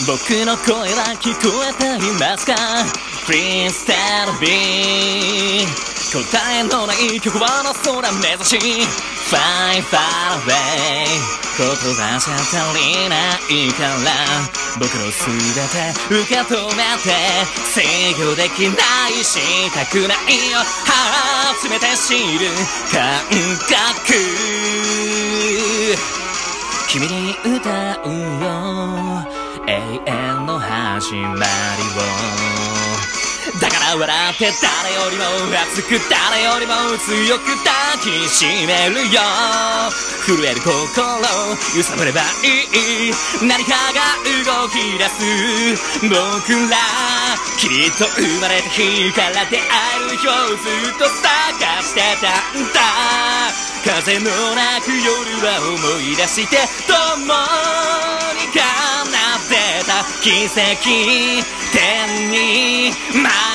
僕の声は聞こえていますか？ Please tell me 答えのない曲はの空目指し Fly far away 言葉じゃ足りないから僕の全て受け止めて制御できないしたくないよ初めて知る感覚君に歌うよ永遠の始まりをだから笑って誰よりも熱く誰よりも強く抱きしめるよ震える心揺さぶればいい何かが動き出す僕らきっと生まれた日から出会える日をずっと探してたんだ風のなく夜は思い出して共に奏でた奇跡天に舞